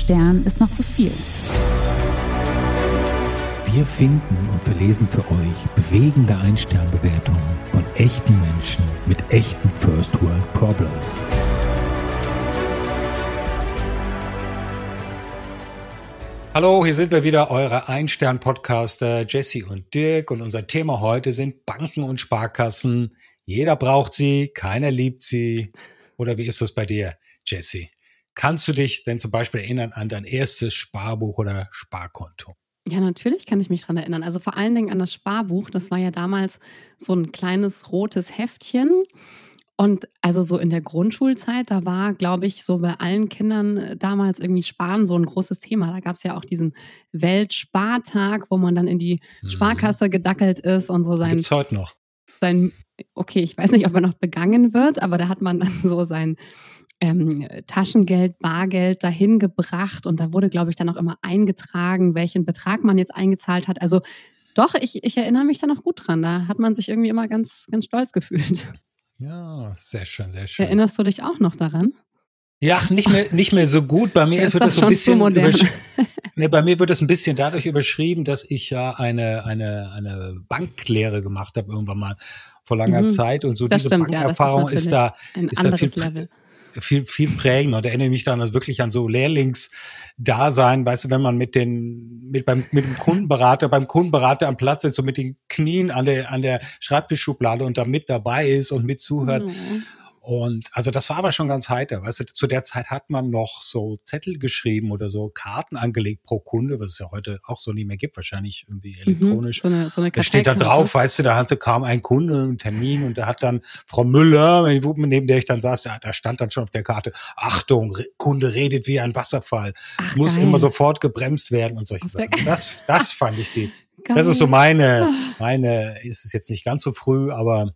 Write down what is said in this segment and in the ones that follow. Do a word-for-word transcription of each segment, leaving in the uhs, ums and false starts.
Stern ist noch zu viel. Wir finden und verlesen für euch bewegende Ein-Stern-Bewertungen von echten Menschen mit echten First-World-Problems. Hallo, hier sind wir wieder, eure Ein-Stern-Podcaster Jesse und Dirk. Und unser Thema heute sind Banken und Sparkassen. Jeder braucht sie, keiner liebt sie. Oder wie ist das bei dir, Jesse? Kannst du dich denn zum Beispiel erinnern an dein erstes Sparbuch oder Sparkonto? Ja, natürlich kann ich mich dran erinnern. Also vor allen Dingen an das Sparbuch. Das war ja damals so ein kleines rotes Heftchen. Und also so in der Grundschulzeit, da war, glaube ich, so bei allen Kindern damals irgendwie Sparen so ein großes Thema. Da gab es ja auch diesen Weltspartag, wo man dann in die Sparkasse gedackelt ist und so sein... Gibt's heute noch? sein okay, ich weiß nicht, ob er noch begangen wird, aber da hat man dann so sein... Ähm, Taschengeld, Bargeld dahin gebracht und da wurde, glaube ich, dann auch immer eingetragen, welchen Betrag man jetzt eingezahlt hat. Also doch, ich, ich erinnere mich da noch gut dran. Da hat man sich irgendwie immer ganz, ganz stolz gefühlt. Ja, sehr schön, sehr schön. Erinnerst du dich auch noch daran? Ja, nicht mehr, nicht mehr so gut. Bei mir ist wird das so ein schon bisschen zu modern. übersch- nee, bei mir wird es ein bisschen dadurch überschrieben, dass ich ja eine, eine, eine Banklehre gemacht habe irgendwann mal vor langer Mhm. Zeit und so Das diese stimmt, ja, das ist Bankerfahrung ist, natürlich da, ein ist da viel, anderes Level. viel, viel prägender und erinnere mich dann also wirklich an so Lehrlingsdasein, weißt du, wenn man mit den, mit beim, mit dem Kundenberater, beim Kundenberater am Platz ist, so mit den Knien an der, an der Schreibtischschublade und da mit dabei ist und mit zuhört. Mhm. Und also das war aber schon ganz heiter. Weißt du, zu der Zeit hat man noch so Zettel geschrieben oder so Karten angelegt pro Kunde, was es ja heute auch so nicht mehr gibt, wahrscheinlich irgendwie elektronisch. Mhm. So eine, so eine Da steht da Karteikarte. drauf, weißt du, da hatte, kam ein Kunde, einen Termin und da hat dann Frau Müller, neben der ich dann saß, ja, da stand dann schon auf der Karte, Achtung, Re- Kunde redet wie ein Wasserfall, Ach, muss geil. immer sofort gebremst werden und solche Auf der- Sachen. Das, das fand ich die. Geil. Das ist so meine, meine, ist es jetzt nicht ganz so früh, aber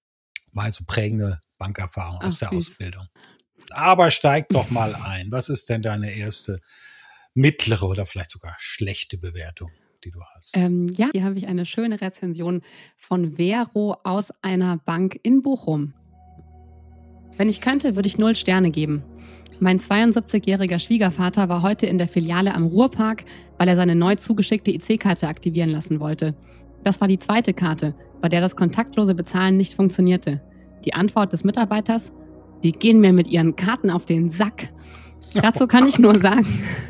mal so prägende Bankerfahrung aus Ach, der süß. Ausbildung. Aber steig doch mal ein. Was ist denn deine erste mittlere oder vielleicht sogar schlechte Bewertung, die du hast? Ähm, ja, hier habe ich eine schöne Rezension von Vero aus einer Bank in Bochum. Wenn ich könnte, würde ich null Sterne geben. Mein zweiundsiebzigjähriger Schwiegervater war heute in der Filiale am Ruhrpark, weil er seine neu zugeschickte I C-Karte aktivieren lassen wollte. Das war die zweite Karte, bei der das kontaktlose Bezahlen nicht funktionierte. Die Antwort des Mitarbeiters: Die gehen mir mit ihren Karten auf den Sack. Dazu kann ich nur sagen,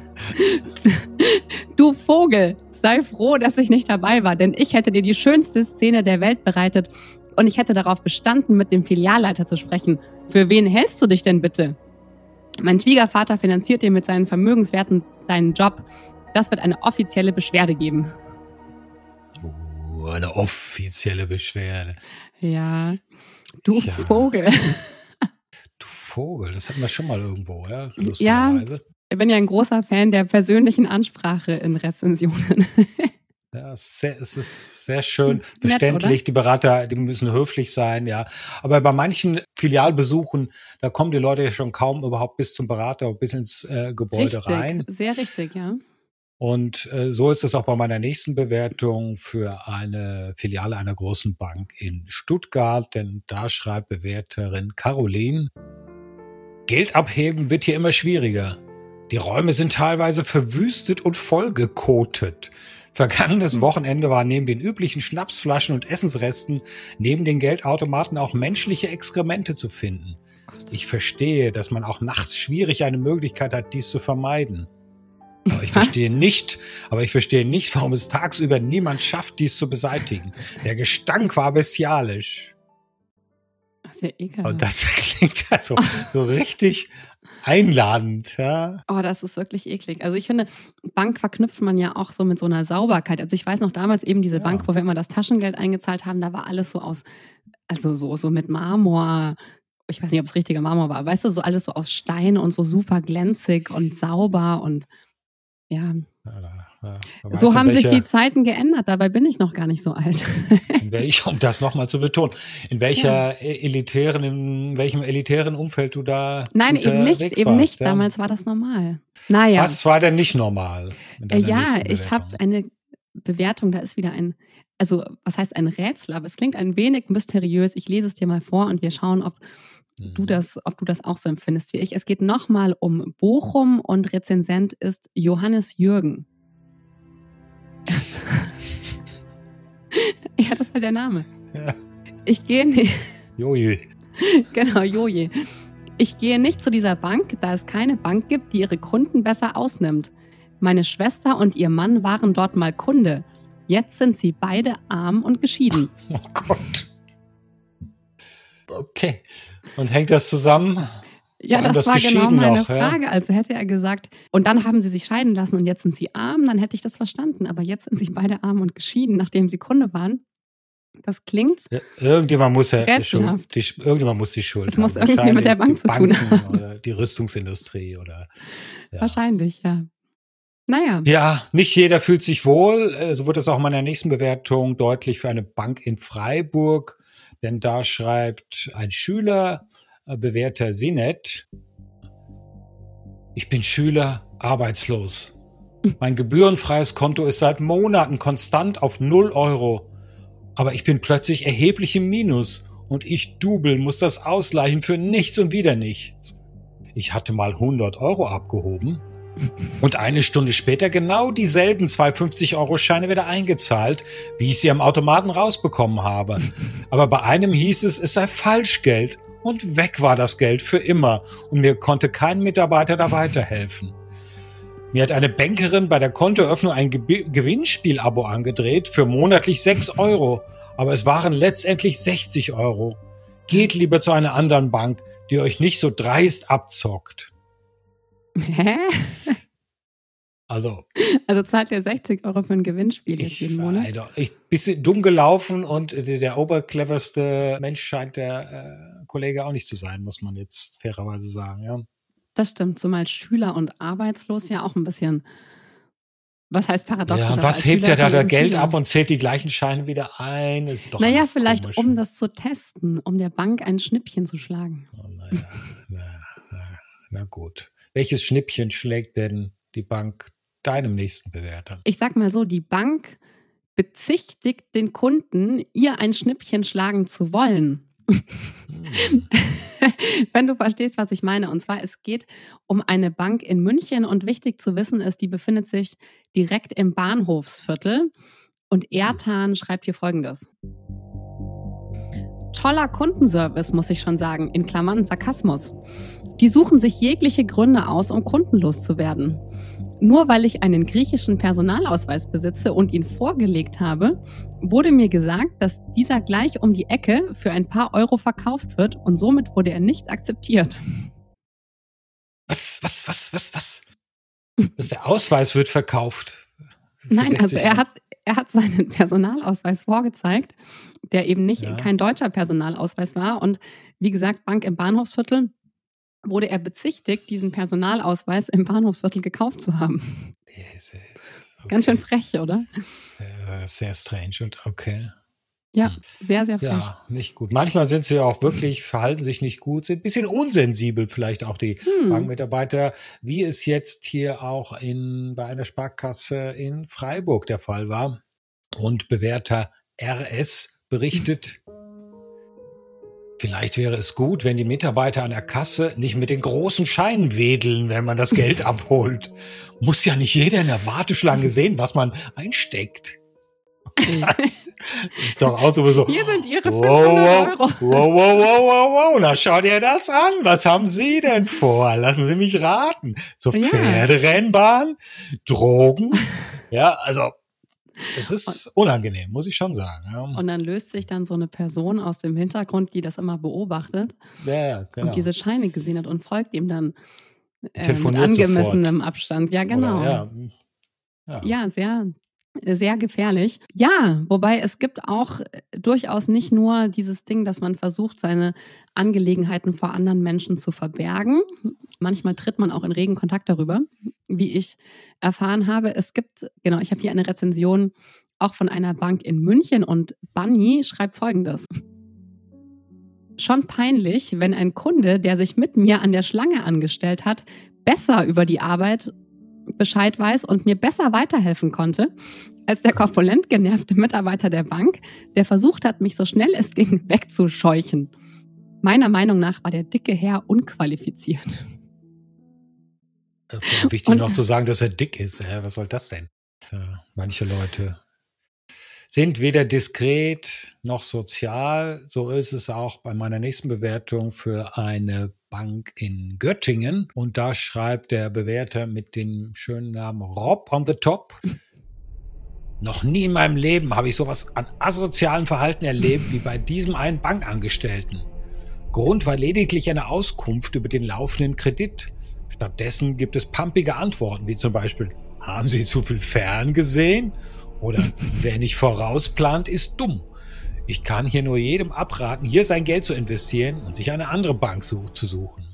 du Vogel, sei froh, dass ich nicht dabei war, denn ich hätte dir die schönste Szene der Welt bereitet und ich hätte darauf bestanden, mit dem Filialleiter zu sprechen. Für wen hältst du dich denn bitte? Mein Schwiegervater finanziert dir mit seinen Vermögenswerten deinen Job. Das wird eine offizielle Beschwerde geben. Oh, eine offizielle Beschwerde. Ja, du Ja. Vogel. Du Vogel, das hatten wir schon mal irgendwo, ja? Ja, Lustigerweise. ich bin ja ein großer Fan der persönlichen Ansprache in Rezensionen. Ja, sehr, es ist sehr schön Nett, verständlich. oder? Die Berater, die müssen höflich sein, ja. Aber bei manchen Filialbesuchen, da kommen die Leute ja schon kaum überhaupt bis zum Berater, bis ins äh, Gebäude Richtig, rein. sehr richtig, ja. Und äh, so ist es auch bei meiner nächsten Bewertung für eine Filiale einer großen Bank in Stuttgart. Denn da schreibt Bewerterin Caroline: Geld abheben wird hier immer schwieriger. Die Räume sind teilweise verwüstet und vollgekotet. Vergangenes Wochenende waren neben den üblichen Schnapsflaschen und Essensresten neben den Geldautomaten auch menschliche Exkremente zu finden. Ich verstehe, dass man auch nachts schwierig eine Möglichkeit hat, dies zu vermeiden. Aber ich verstehe nicht, aber ich verstehe nicht, warum es tagsüber niemand schafft, dies zu beseitigen. Der Gestank war bestialisch. Ach, sehr ekelhaft. Und das klingt also so richtig einladend, ja. Oh, das ist wirklich eklig. Also ich finde, Bank verknüpft man ja auch so mit so einer Sauberkeit. Also ich weiß noch damals eben diese Ja. Bank, wo wir immer das Taschengeld eingezahlt haben, da war alles so aus, also so, so mit Marmor. Ich weiß nicht, ob es richtiger Marmor war. Weißt du, so alles so aus Stein und so super glänzig und sauber und ja. Ja, da, ja. Da So weißt du, haben sich welche- die Zeiten geändert. Dabei bin ich noch gar nicht so alt. In welch, um das nochmal zu betonen, in welcher elitären, in welchem elitären Umfeld du da Nein, eben nicht, unterwegs eben warst, nicht. ja? Damals war das normal. Naja. Was war denn nicht normal? in Äh, deiner ja, nächsten ich habe Bewertung? eine Bewertung, da ist wieder ein, also was heißt ein Rätsel, aber es klingt ein wenig mysteriös. Ich lese es dir mal vor und wir schauen, ob du das, ob du das auch so empfindest wie ich. Es geht nochmal um Bochum und Rezensent ist Johannes Jürgen. Ja, das ist halt der Name. Ja. Ich gehe nicht. Joje. Genau, Joje. Ich gehe nicht zu dieser Bank, da es keine Bank gibt, die ihre Kunden besser ausnimmt. Meine Schwester und ihr Mann waren dort mal Kunde. Jetzt sind sie beide arm und geschieden. Oh Gott. Okay. Und hängt das zusammen? Ja, das, das war genau meine noch, Frage. Ja? Also hätte er gesagt, und dann haben sie sich scheiden lassen und jetzt sind sie arm, dann hätte ich das verstanden. Aber jetzt sind sie beide arm und geschieden, nachdem sie Kunde waren. Das klingt ja, irgendjemand muss ja Schuld, die, irgendjemand muss die Schuld haben. Es muss irgendwie mit der Bank zu tun haben. Oder die Rüstungsindustrie. Oder, ja. Wahrscheinlich, ja. Naja. Ja, nicht jeder fühlt sich wohl. So wird es auch in meiner nächsten Bewertung deutlich für eine Bank in Freiburg. Denn da schreibt ein Schüler, Bewerter Sinet: Ich bin Schüler, arbeitslos. Mein gebührenfreies Konto ist seit Monaten konstant auf null Euro. Aber ich bin plötzlich erheblich im Minus und ich Double muss das ausgleichen für nichts und wieder nichts. Ich hatte mal hundert Euro abgehoben und eine Stunde später genau dieselben zwei fünfzig-Euro-Scheine wieder eingezahlt, wie ich sie am Automaten rausbekommen habe. Aber bei einem hieß es, es sei Falschgeld und weg war das Geld für immer und mir konnte kein Mitarbeiter da weiterhelfen. Mir hat eine Bankerin bei der Kontoeröffnung ein Ge- Gewinnspiel-Abo angedreht für monatlich sechs Euro, aber es waren letztendlich sechzig Euro. Geht lieber zu einer anderen Bank, die euch nicht so dreist abzockt. Hä? Also, also zahlt ihr sechzig Euro für ein Gewinnspiel jetzt jeden Monat? Alter, ich bisschen dumm gelaufen und der obercleverste Mensch scheint der äh, Kollege auch nicht zu sein, muss man jetzt fairerweise sagen, ja. Das stimmt, zumal Schüler und arbeitslos ja auch ein bisschen, was heißt paradox? Ja, und was hebt er da, da Geld Schüler ab und zählt die gleichen Scheine wieder ein? Das ist doch naja, vielleicht komisch. Um das zu testen, um der Bank ein Schnippchen zu schlagen. Oh, naja, na, na, na gut. Welches Schnippchen schlägt denn die Bank deinem nächsten Bewerter? Ich sag mal so, die Bank bezichtigt den Kunden, ihr ein Schnippchen schlagen zu wollen. Hm. Wenn du verstehst, was ich meine. Und zwar, es geht um eine Bank in München und wichtig zu wissen ist, die befindet sich direkt im Bahnhofsviertel. Und Ertan schreibt hier Folgendes. Toller Kundenservice, muss ich schon sagen, in Klammern Sarkasmus. Die suchen sich jegliche Gründe aus, um kundenlos zu werden. Nur weil ich einen griechischen Personalausweis besitze und ihn vorgelegt habe, wurde mir gesagt, dass dieser gleich um die Ecke für ein paar Euro verkauft wird und somit wurde er nicht akzeptiert. Was, was, was, was, was? Was, der Ausweis wird verkauft? Nein, also er hat, er hat seinen Personalausweis vorgezeigt, der eben nicht ja. kein deutscher Personalausweis war. Und wie gesagt, Bank im Bahnhofsviertel, wurde er bezichtigt, diesen Personalausweis im Bahnhofsviertel gekauft zu haben. Okay. Ganz schön frech, oder? Sehr, sehr strange und okay. Ja, sehr, sehr frech. Ja, nicht gut. Manchmal sind sie auch wirklich, verhalten sich nicht gut, sind ein bisschen unsensibel vielleicht auch die hm. Bankmitarbeiter, wie es jetzt hier auch in, bei einer Sparkasse in Freiburg der Fall war. Und Bewerter R S berichtet, vielleicht wäre es gut, wenn die Mitarbeiter an der Kasse nicht mit den großen Scheinen wedeln, wenn man das Geld abholt. Muss ja nicht jeder in der Warteschlange sehen, was man einsteckt. Das ist doch auch sowieso. Hier sind Ihre fünfhundert Euro. Wow, wow, wow, wow, wow. Na, schau dir das an. Was haben Sie denn vor? Lassen Sie mich raten. Zur ja. Pferderennbahn? Drogen? Ja, also es ist unangenehm, muss ich schon sagen. Ja. Und dann löst sich dann so eine Person aus dem Hintergrund, die das immer beobachtet ja, genau. und diese Scheine gesehen hat und folgt ihm dann äh, mit angemessenem sofort. Abstand. Ja, genau. Oder, ja. Ja. ja, sehr, sehr gefährlich. Ja, wobei es gibt auch durchaus nicht nur dieses Ding, dass man versucht, seine Angelegenheiten vor anderen Menschen zu verbergen. Manchmal tritt man auch in regen Kontakt darüber, wie ich erfahren habe. Es gibt, genau, ich habe hier eine Rezension auch von einer Bank in München und Bunny schreibt Folgendes. Schon peinlich, wenn ein Kunde, der sich mit mir an der Schlange angestellt hat, besser über die Arbeit Bescheid weiß und mir besser weiterhelfen konnte, als der korpulent genervte Mitarbeiter der Bank, der versucht hat, mich so schnell es ging wegzuscheuchen. Meiner Meinung nach war der dicke Herr unqualifiziert. Äh, Wichtig Und noch zu sagen, dass er dick ist. Äh, was soll das denn? Äh, Manche Leute sind weder diskret noch sozial. So ist es auch bei meiner nächsten Bewertung für eine Bank in Göttingen. Und da schreibt der Bewerter mit dem schönen Namen Rob on the Top: Noch nie in meinem Leben habe ich sowas an asozialem Verhalten erlebt wie bei diesem einen Bankangestellten. Grund war lediglich eine Auskunft über den laufenden Kredit. Stattdessen gibt es pumpige Antworten, wie zum Beispiel: Haben Sie zu viel Fern gesehen? Oder wer nicht vorausplant, ist dumm. Ich kann hier nur jedem abraten, hier sein Geld zu investieren und sich eine andere Bank su- zu suchen.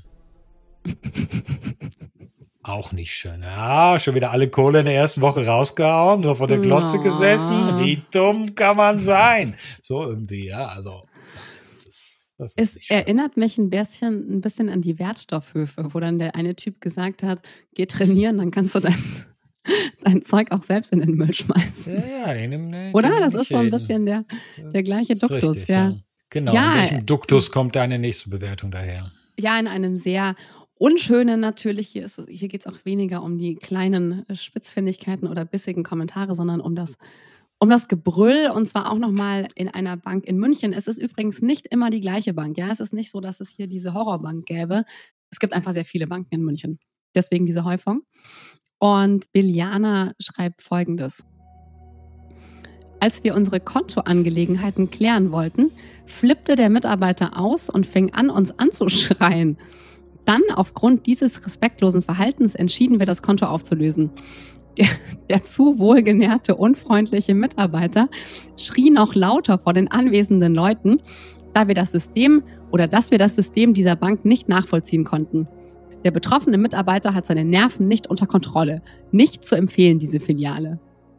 Auch nicht schön. Ja, schon wieder alle Kohle in der ersten Woche rausgehauen, nur vor der Glotze Ja. gesessen. Wie dumm kann man sein? So irgendwie, ja, also das ist, das ist Es nicht schön. erinnert mich ein bisschen, ein bisschen an die Wertstoffhöfe, wo dann der eine Typ gesagt hat, geh trainieren, dann kannst du dein, dein Zeug auch selbst in den Müll schmeißen. Ja, ja, den, nimm- den Oder? nehm Das ich ist so ein hin. bisschen der, Das der gleiche ist Duktus, richtig, ja. Genau, Ja, in welchem Duktus kommt deine nächste Bewertung daher? Ja, in einem sehr unschönen natürlich. Hier, ist es- hier geht es auch weniger um die kleinen äh, Spitzfindigkeiten oder bissigen Kommentare, sondern um das, um das Gebrüll, und zwar auch nochmal in einer Bank in München. Es ist übrigens nicht immer die gleiche Bank. Ja, es ist nicht so, dass es hier diese Horrorbank gäbe. Es gibt einfach sehr viele Banken in München. Deswegen diese Häufung. Und Biljana schreibt Folgendes. Als wir unsere Kontoangelegenheiten klären wollten, flippte der Mitarbeiter aus und fing an, uns anzuschreien. Dann, aufgrund dieses respektlosen Verhaltens, entschieden wir, das Konto aufzulösen. Der, der zu wohlgenährte, unfreundliche Mitarbeiter schrie noch lauter vor den anwesenden Leuten, da wir das System oder dass wir das System dieser Bank nicht nachvollziehen konnten. Der betroffene Mitarbeiter hat seine Nerven nicht unter Kontrolle. Nicht zu empfehlen, diese Filiale.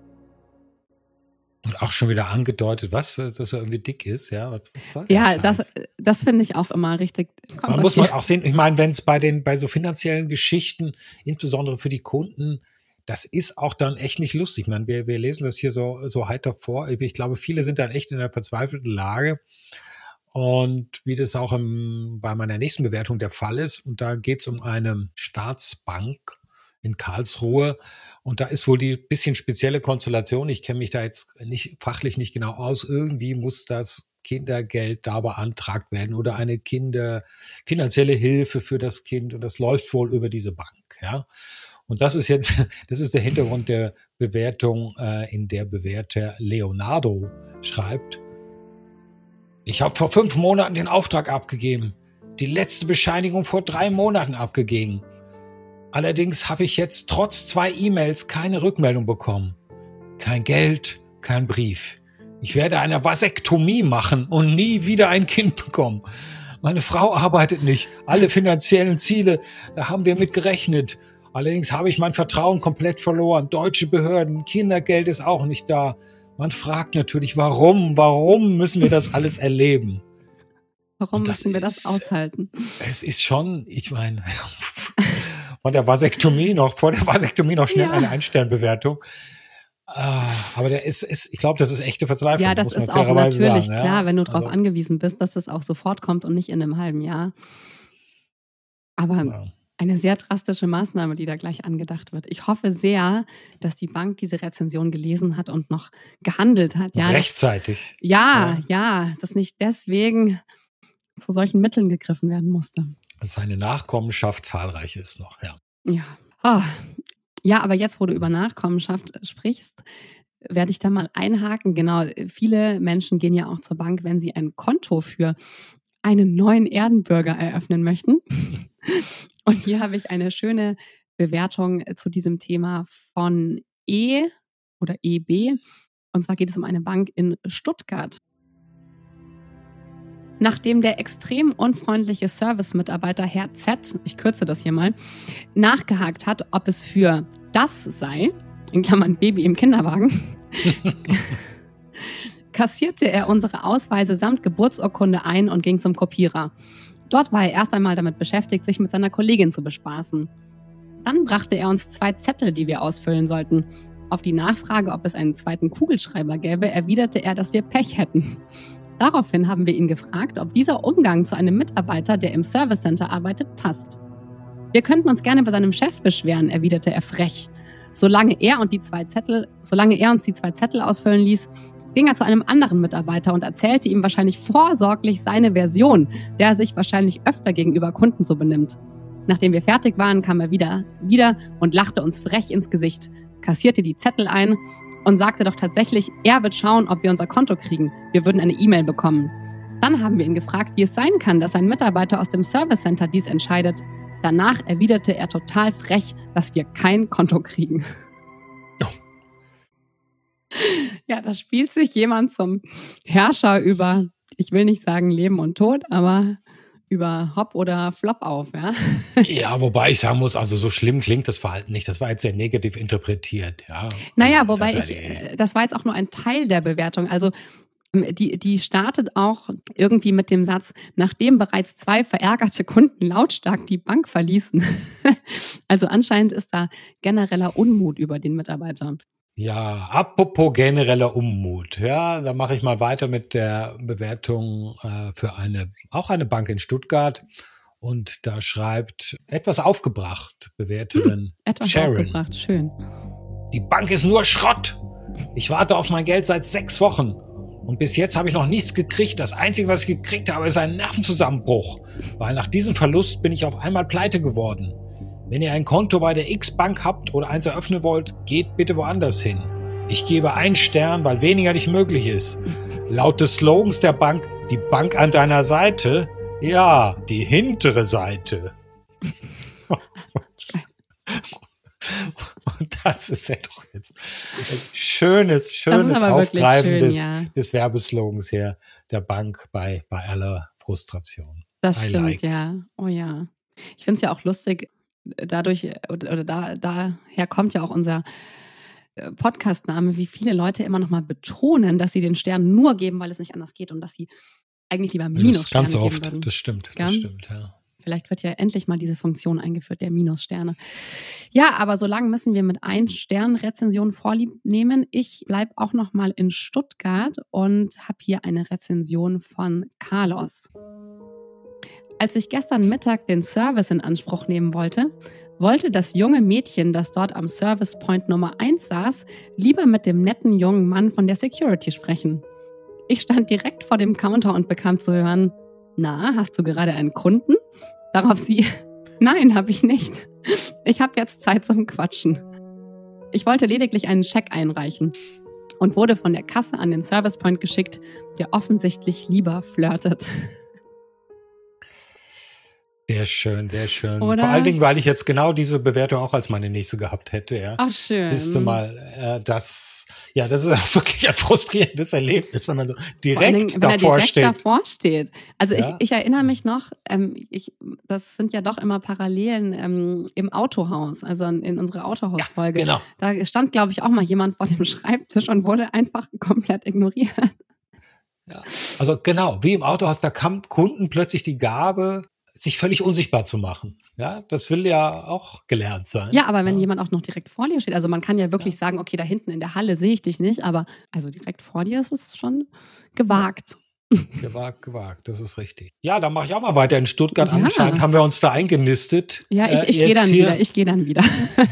Und auch schon wieder angedeutet, was, dass er irgendwie dick ist, ja? Was, was soll der Ja, Scheiß? das, das finde ich auch immer richtig. Kommt Man was muss man hier- auch sehen, ich meine, wenn es bei den, bei so finanziellen Geschichten, insbesondere für die Kunden, das ist auch dann echt nicht lustig. Ich meine, wir, wir lesen das hier so, so heiter vor. Ich glaube, viele sind dann echt in einer verzweifelten Lage. Und wie das auch im, bei meiner nächsten Bewertung der Fall ist, und da geht es um eine Staatsbank in Karlsruhe. Und da ist wohl die bisschen spezielle Konstellation. Ich kenne mich da jetzt nicht fachlich nicht genau aus. Irgendwie muss das Kindergeld da beantragt werden oder eine Kinder finanzielle Hilfe für das Kind. Und das läuft wohl über diese Bank, ja. Und das ist jetzt, das ist der Hintergrund der Bewertung, äh, in der Bewerter Leonardo schreibt: Ich habe vor fünf Monaten den Auftrag abgegeben, die letzte Bescheinigung vor drei Monaten abgegeben. Allerdings habe ich jetzt trotz zwei E-Mails keine Rückmeldung bekommen. Kein Geld, kein Brief. Ich werde eine Vasektomie machen und nie wieder ein Kind bekommen. Meine Frau arbeitet nicht. Alle finanziellen Ziele, da haben wir mit gerechnet. Allerdings habe ich mein Vertrauen komplett verloren. Deutsche Behörden, Kindergeld ist auch nicht da. Man fragt natürlich, warum, warum müssen wir das alles erleben? Warum Und das müssen wir das ist- aushalten? Es ist schon, ich meine, von der Vasektomie noch, vor der Vasektomie noch schnell Ja. eine Ein-Stern-Bewertung. Ah, aber der ist, ist, ich glaube, das ist echte Verzweiflung. Ja, das muss man ist auch fairerweise natürlich sagen, ja. klar, wenn du darauf Also, angewiesen bist, dass das auch sofort kommt und nicht in einem halben Jahr. Aber ja. eine sehr drastische Maßnahme, die da gleich angedacht wird. Ich hoffe sehr, dass die Bank diese Rezension gelesen hat und noch gehandelt hat. Ja, dass, Rechtzeitig. ja, ja, dass nicht deswegen zu solchen Mitteln gegriffen werden musste. Dass seine Nachkommenschaft zahlreich ist noch, ja. Ja. Ah. Ja, aber jetzt, wo du über Nachkommenschaft sprichst, werde ich da mal einhaken. Genau, viele Menschen gehen ja auch zur Bank, wenn sie ein Konto für einen neuen Erdenbürger eröffnen möchten. Und hier habe ich eine schöne Bewertung zu diesem Thema von E oder E B. Und zwar geht es um eine Bank in Stuttgart. Nachdem der extrem unfreundliche Service-Mitarbeiter Herr Z, ich kürze das hier mal, nachgehakt hat, ob es für das sei, in Klammern Baby im Kinderwagen, kassierte er unsere Ausweise samt Geburtsurkunde ein und ging zum Kopierer. Dort war er erst einmal damit beschäftigt, sich mit seiner Kollegin zu bespaßen. Dann brachte er uns zwei Zettel, die wir ausfüllen sollten. Auf die Nachfrage, ob es einen zweiten Kugelschreiber gäbe, erwiderte er, dass wir Pech hätten. Daraufhin haben wir ihn gefragt, ob dieser Umgang zu einem Mitarbeiter, der im Service Center arbeitet, passt. Wir könnten uns gerne bei seinem Chef beschweren, erwiderte er frech. Solange er, und die zwei Zettel, solange er uns die zwei Zettel ausfüllen ließ, ging er zu einem anderen Mitarbeiter und erzählte ihm wahrscheinlich vorsorglich seine Version, der sich wahrscheinlich öfter gegenüber Kunden so benimmt. Nachdem wir fertig waren, kam er wieder, wieder und lachte uns frech ins Gesicht, kassierte die Zettel ein und sagte doch tatsächlich, er wird schauen, ob wir unser Konto kriegen. Wir würden eine E-Mail bekommen. Dann haben wir ihn gefragt, wie es sein kann, dass ein Mitarbeiter aus dem Service Center dies entscheidet. Danach erwiderte er total frech, dass wir kein Konto kriegen. Ja, da spielt sich jemand zum Herrscher über, ich will nicht sagen Leben und Tod, aber über Hop oder Flop auf, ja? Ja, wobei ich sagen muss, also so schlimm klingt das Verhalten nicht. Das war jetzt sehr negativ interpretiert, ja. Naja, wobei das, ich, das war jetzt auch nur ein Teil der Bewertung. Also die, die startet auch irgendwie mit dem Satz, nachdem bereits zwei verärgerte Kunden lautstark die Bank verließen. Also anscheinend ist da genereller Unmut über den Mitarbeiter. Ja, apropos genereller Unmut, ja, da mache ich mal weiter mit der Bewertung äh, für eine, auch eine Bank in Stuttgart. Und da schreibt etwas aufgebracht, Bewerterin hm, etwas Sharon. Aufgebracht, schön. Die Bank ist nur Schrott. Ich warte auf mein Geld seit sechs Wochen. Und bis jetzt habe ich noch nichts gekriegt. Das Einzige, was ich gekriegt habe, ist ein Nervenzusammenbruch. Weil nach diesem Verlust bin ich auf einmal pleite geworden. Wenn ihr ein Konto bei der X-Bank habt oder eins eröffnen wollt, geht bitte woanders hin. Ich gebe einen Stern, weil weniger nicht möglich ist. Laut des Slogans der Bank, die Bank an deiner Seite, ja, die hintere Seite. Und das ist ja doch jetzt ein schönes, schönes Aufgreifen schön, des, ja. des Werbeslogans hier der Bank bei, bei aller Frustration. Das I stimmt, like. Ja. Oh ja. Ich finde es ja auch lustig, dadurch, oder, oder da, daher kommt ja auch unser Podcast-Name, wie viele Leute immer noch mal betonen, dass sie den Stern nur geben, weil es nicht anders geht und dass sie eigentlich lieber Minussterne geben würden. Ganz oft, das stimmt, das ja? stimmt, ja. Vielleicht wird ja endlich mal diese Funktion eingeführt, der Minussterne. Ja, aber so lange müssen wir mit Ein-Stern-Rezensionen Vorlieb nehmen. Ich bleibe auch noch mal in Stuttgart und habe hier eine Rezension von Carlos. Als ich gestern Mittag den Service in Anspruch nehmen wollte, wollte das junge Mädchen, das dort am Service Point Nummer eins saß, lieber mit dem netten jungen Mann von der Security sprechen. Ich stand direkt vor dem Counter und bekam zu hören, na, hast du gerade einen Kunden? Darauf sie, nein, habe ich nicht. Ich habe jetzt Zeit zum Quatschen. Ich wollte lediglich einen Scheck einreichen und wurde von der Kasse an den Service Point geschickt, der offensichtlich lieber flirtet. Sehr schön, sehr schön. Oder? Vor allen Dingen, weil ich jetzt genau diese Bewertung auch als meine nächste gehabt hätte. Ja. Ach, schön. Siehst du mal, äh, das, ja, das ist auch wirklich ein frustrierendes Erlebnis, wenn man so direkt Dingen, wenn davor er direkt steht. davor steht. Also ja. ich, ich erinnere mich noch, ähm, ich, das sind ja doch immer Parallelen ähm, im Autohaus, also in, in unserer Autohausfolge. Ja, genau. Da stand, glaube ich, auch mal jemand vor dem Schreibtisch und wurde einfach komplett ignoriert. Ja. Also genau, wie im Autohaus, da kam Kunden plötzlich die Gabe, sich völlig unsichtbar zu machen. Ja, das will ja auch gelernt sein. Ja, aber wenn ja. jemand auch noch direkt vor dir steht, also man kann ja wirklich ja. sagen, okay, da hinten in der Halle sehe ich dich nicht, aber also direkt vor dir ist es schon gewagt. Ja. Gewagt, gewagt, das ist richtig. Ja, dann mache ich auch mal weiter in Stuttgart. Ja. Anscheinend haben wir uns da eingenistet. Ja, ich, ich äh, gehe dann hier. wieder, ich gehe dann wieder.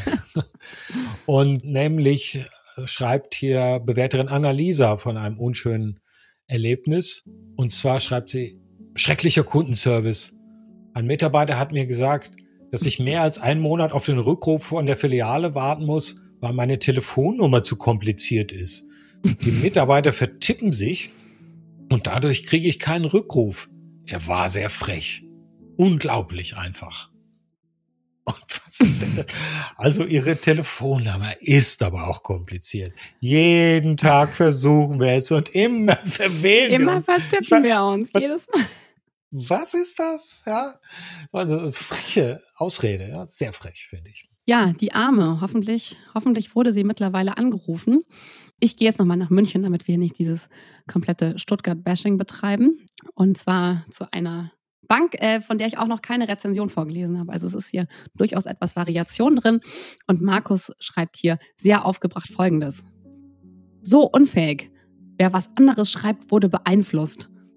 Und nämlich schreibt hier Bewerterin Annalisa von einem unschönen Erlebnis. Und zwar schreibt sie, schrecklicher Kundenservice. Ein Mitarbeiter hat mir gesagt, dass ich mehr als einen Monat auf den Rückruf von der Filiale warten muss, weil meine Telefonnummer zu kompliziert ist. Die Mitarbeiter vertippen sich und dadurch kriege ich keinen Rückruf. Er war sehr frech. Unglaublich einfach. Und was ist denn das? Also ihre Telefonnummer ist aber auch kompliziert. Jeden Tag versuchen wir es und immer verwählen wir immer uns. Immer vertippen wir uns, jedes Mal. Was ist das? Ja, also freche Ausrede, ja, sehr frech, finde ich. Ja, die Arme. Hoffentlich, hoffentlich wurde sie mittlerweile angerufen. Ich gehe jetzt nochmal nach München, damit wir nicht dieses komplette Stuttgart-Bashing betreiben. Und zwar zu einer Bank, äh, von der ich auch noch keine Rezension vorgelesen habe. Also es ist hier durchaus etwas Variation drin. Und Markus schreibt hier sehr aufgebracht Folgendes. So unfähig. Wer was anderes schreibt, wurde beeinflusst.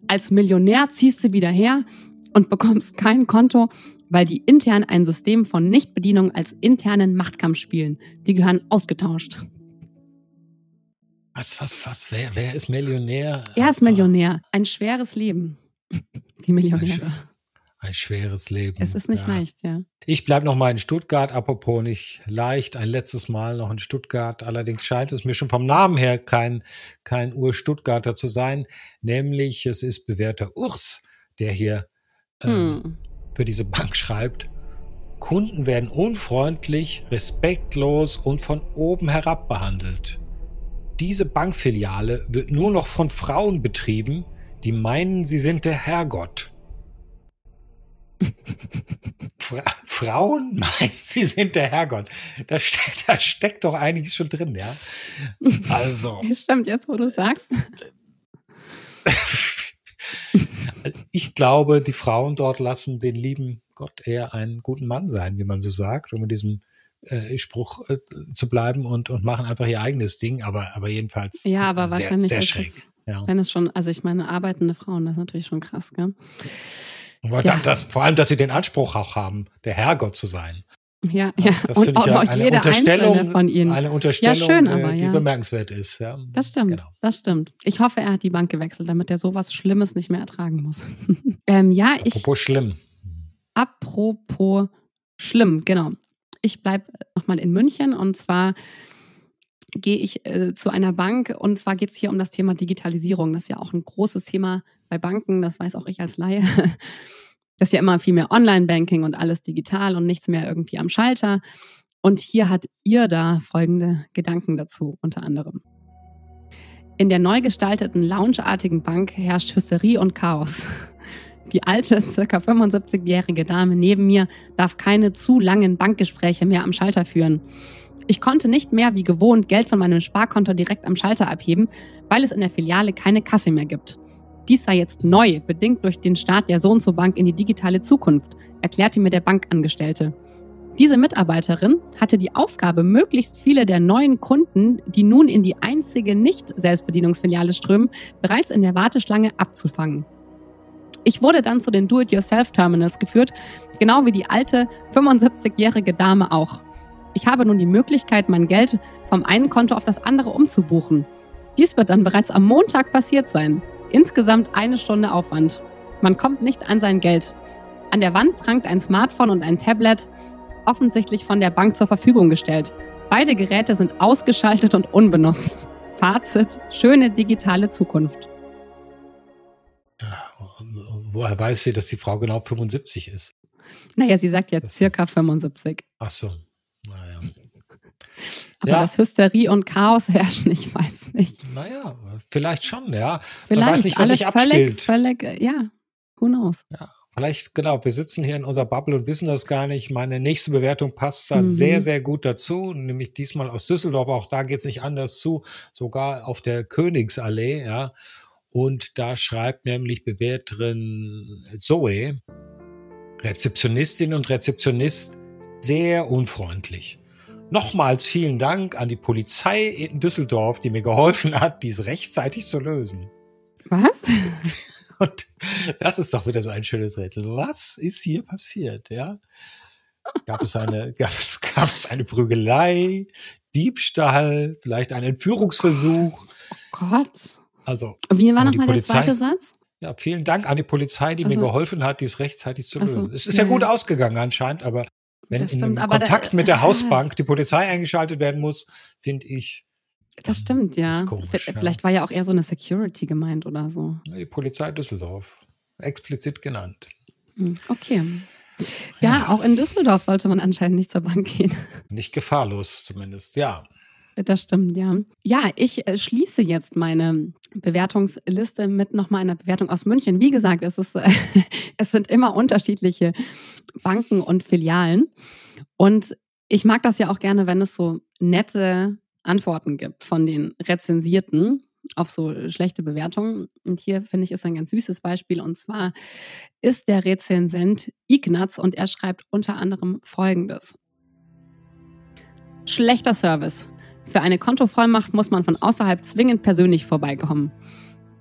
Als Millionär ziehst du wieder her und bekommst kein Konto, weil die intern ein System von Nichtbedienung als internen Machtkampf spielen. Die gehören ausgetauscht. Was, was, was? Wer, wer ist Millionär? Er ist Millionär. Ein schweres Leben. Die Millionäre. Ein, sch- ein schweres Leben. Es ist nicht ja. leicht, ja. Ich bleibe noch mal in Stuttgart, apropos nicht leicht, ein letztes Mal noch in Stuttgart. Allerdings scheint es mir schon vom Namen her kein, kein Ur-Stuttgarter zu sein. Nämlich, es ist bewährter Urs, der hier ähm, Hm. für diese Bank schreibt. Kunden werden unfreundlich, respektlos und von oben herab behandelt. Diese Bankfiliale wird nur noch von Frauen betrieben, die meinen, sie sind der Herrgott. Fra- Frauen meinen, sie sind der Herrgott. Da, ste- da steckt doch eigentlich schon drin, ja. Also, Stimmt, jetzt wo du sagst. ich glaube, die Frauen dort lassen den lieben Gott eher einen guten Mann sein, wie man so sagt, um in diesem äh, Spruch äh, zu bleiben und, und machen einfach ihr eigenes Ding, aber, aber jedenfalls Ja, aber sehr, wahrscheinlich sehr ist schräg. es, Ja. wenn es schon, also ich meine, arbeitende Frauen, das ist natürlich schon krass, gell? Aber Ja. dann das, vor allem, dass sie den Anspruch auch haben, der Herrgott zu sein. Ja, ja. Das Und finde ich auch ja noch eine jede Unterstellung, einzelne von ihnen. eine Unterstellung, Ja, schön, äh, aber, die ja. bemerkenswert ist. Ja. Das stimmt, Genau. das stimmt. Ich hoffe, er hat die Bank gewechselt, damit er sowas Schlimmes nicht mehr ertragen muss. ähm, ja, ich, Apropos schlimm. apropos schlimm, genau. Ich bleibe nochmal in München und zwar gehe ich äh, zu einer Bank und zwar geht es hier um das Thema Digitalisierung. Das ist ja auch ein großes Thema bei Banken, das weiß auch ich als Laie. Das ist ja immer viel mehr Online-Banking und alles digital und nichts mehr irgendwie am Schalter. Und hier hat ihr da folgende Gedanken dazu, unter anderem. In der neu gestalteten loungeartigen Bank herrscht Hysterie und Chaos. Die alte, circa fünfundsiebzigjährige Dame neben mir darf keine zu langen Bankgespräche mehr am Schalter führen. Ich konnte nicht mehr wie gewohnt Geld von meinem Sparkonto direkt am Schalter abheben, weil es in der Filiale keine Kasse mehr gibt. Dies sei jetzt neu, bedingt durch den Start der So-und-so-Bank in die digitale Zukunft, erklärte mir der Bankangestellte. Diese Mitarbeiterin hatte die Aufgabe, möglichst viele der neuen Kunden, die nun in die einzige Nicht-Selbstbedienungsfiliale strömen, bereits in der Warteschlange abzufangen. Ich wurde dann zu den Do-it-yourself-Terminals geführt, genau wie die alte fünfundsiebzigjährige Dame auch. Ich habe nun die Möglichkeit, mein Geld vom einen Konto auf das andere umzubuchen. Dies wird dann bereits am Montag passiert sein. Insgesamt eine Stunde Aufwand. Man kommt nicht an sein Geld. An der Wand prangt ein Smartphone und ein Tablet, offensichtlich von der Bank zur Verfügung gestellt. Beide Geräte sind ausgeschaltet und unbenutzt. Fazit: schöne digitale Zukunft. Woher weiß sie, dass die Frau genau fünfundsiebzig ist? Naja, sie sagt ja Das- circa fünfundsiebzig. Ach so. Naja. Aber Ja. dass Hysterie und Chaos herrschen, ich weiß nicht. Naja, vielleicht schon, ja. Vielleicht Man weiß nicht, was alles sich völlig, abspielt. völlig, äh, ja, who knows. Ja, vielleicht, genau, wir sitzen hier in unserer Bubble und wissen das gar nicht. Meine nächste Bewertung passt da Mhm. sehr, sehr gut dazu, nämlich diesmal aus Düsseldorf. Auch da geht es nicht anders zu, sogar auf der Königsallee, ja. Und da schreibt nämlich Bewerterin Zoe, Rezeptionistin und Rezeptionist, sehr unfreundlich. Nochmals vielen Dank an die Polizei in Düsseldorf, die mir geholfen hat, dies rechtzeitig zu lösen. Was? Und das ist doch wieder so ein schönes Rätsel. Was ist hier passiert, ja? Gab es eine, gab es, gab es eine Prügelei, Diebstahl, vielleicht einen Entführungsversuch? Oh Gott. Also, Wie war aber die nochmal der Polizei- zweite Satz? ja, vielen Dank an die Polizei, die mir Also- geholfen hat, dies rechtzeitig zu Ach so, lösen. Es ist ja, ja gut ja. ausgegangen anscheinend, aber wenn Das in stimmt, einem aber da- Kontakt mit der ah. Hausbank die Polizei eingeschaltet werden muss, finde ich, Das stimmt, ja. ist komisch, V- ja. Vielleicht war ja auch eher so eine Security gemeint oder so. die Polizei Düsseldorf explizit genannt. Hm, okay. Ja, auch in Düsseldorf sollte man anscheinend nicht zur Bank gehen. Nicht gefahrlos zumindest, ja. Das stimmt, ja. Ja, ich äh, schließe jetzt meine Bewertungsliste mit nochmal einer Bewertung aus München. Wie gesagt, es, ist, äh, es sind immer unterschiedliche Banken und Filialen. Und ich mag das ja auch gerne, wenn es so nette Antworten gibt von den Rezensierten auf so schlechte Bewertungen. Und hier finde ich, ist ein ganz süßes Beispiel. Und zwar ist der Rezensent Ignaz und er schreibt unter anderem Folgendes. Schlechter Service. Für eine Kontovollmacht muss man von außerhalb zwingend persönlich vorbeikommen.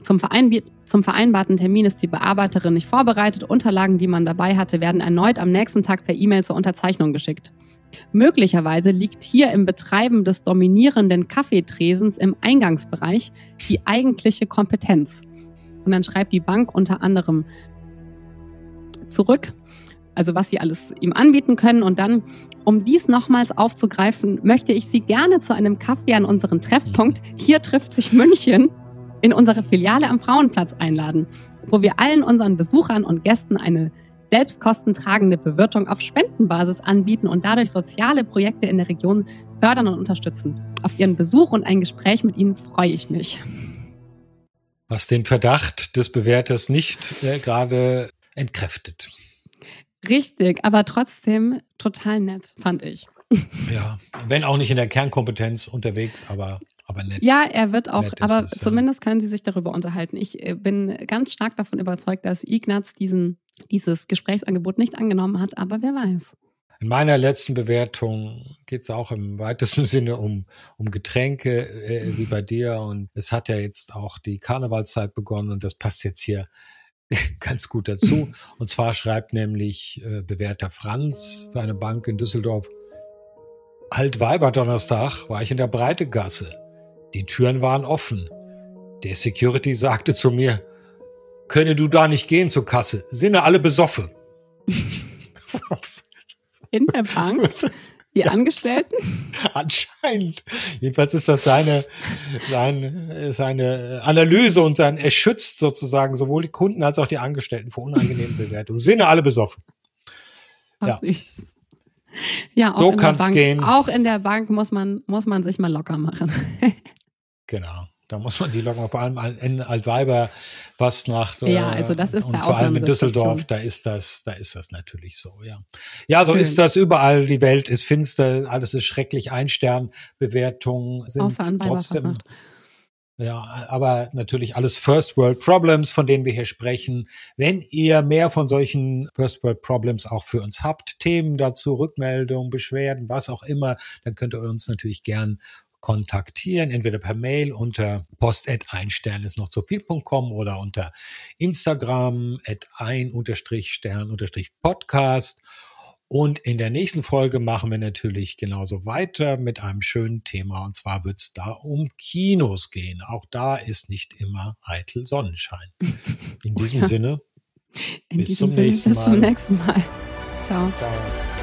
Zum, Vereinbi- zum vereinbarten Termin ist die Bearbeiterin nicht vorbereitet. Unterlagen, die man dabei hatte, werden erneut am nächsten Tag per E-Mail zur Unterzeichnung geschickt. Möglicherweise liegt hier im Betreiben des dominierenden Kaffeetresens im Eingangsbereich die eigentliche Kompetenz. Und dann schreibt die Bank unter anderem zurück, also was sie alles ihm anbieten können. Und dann, um dies nochmals aufzugreifen, möchte ich Sie gerne zu einem Kaffee an unseren Treffpunkt Hier trifft sich München in unsere Filiale am Frauenplatz einladen, wo wir allen unseren Besuchern und Gästen eine selbstkostentragende Bewirtung auf Spendenbasis anbieten und dadurch soziale Projekte in der Region fördern und unterstützen. Auf Ihren Besuch und ein Gespräch mit Ihnen freue ich mich. Was den Verdacht des Bewerters nicht äh, gerade entkräftet. Richtig, aber trotzdem total nett, fand ich. Ja, wenn auch nicht in der Kernkompetenz unterwegs, aber, aber nett. Ja, er wird auch, Nett aber ist es, zumindest können sie sich darüber unterhalten. Ich äh, bin ganz stark davon überzeugt, dass Ignaz diesen, dieses Gesprächsangebot nicht angenommen hat, aber wer weiß. In meiner letzten Bewertung geht es auch im weitesten Sinne um, um Getränke, äh, wie bei dir. Und es hat ja jetzt auch die Karnevalszeit begonnen und das passt jetzt hier ganz gut dazu. Und zwar schreibt nämlich äh, Bewerter Franz für eine Bank in Düsseldorf: Altweiberdonnerstag war ich in der Breitegasse. Die Türen waren offen. Der Security sagte zu mir: Könne du da nicht gehen zur Kasse? Sind ja alle besoffen. In der Bank? Die Ja, Angestellten? Anscheinend. Jedenfalls ist das seine, seine, seine Analyse und sein, er schützt sozusagen sowohl die Kunden als auch die Angestellten vor unangenehmen Bewertungen. Sind ja alle besoffen. Ach, Ja. süß. Ja, auch So in der kann's Bank, gehen. Auch in der Bank muss man, muss man sich mal locker machen. Genau. Da muss man die locken, vor allem in Altweiber, was nach Ja, also das ist und ja vor allem in Ausnahmesituation. Düsseldorf, da ist das, da ist das natürlich so, ja. Ja, so Schön. ist das überall. Die Welt ist finster, alles ist schrecklich. Ein-Stern-Bewertungen sind Außer an trotzdem, Weiberfastnacht. ja, aber natürlich alles First World Problems, von denen wir hier sprechen. Wenn ihr mehr von solchen First World Problems auch für uns habt, Themen dazu, Rückmeldungen, Beschwerden, was auch immer, dann könnt ihr uns natürlich gern kontaktieren, entweder per Mail unter post at ein stern ist noch zu viel punkt com oder unter Instagram at ein Stern Podcast. Und in der nächsten Folge machen wir natürlich genauso weiter mit einem schönen Thema. Und zwar wird es da um Kinos gehen. Auch da ist nicht immer eitel Sonnenschein. In diesem Ja. Sinne, In bis diesem zum Sinne, nächsten bis zum Mal. nächsten Mal. Ciao. Ciao.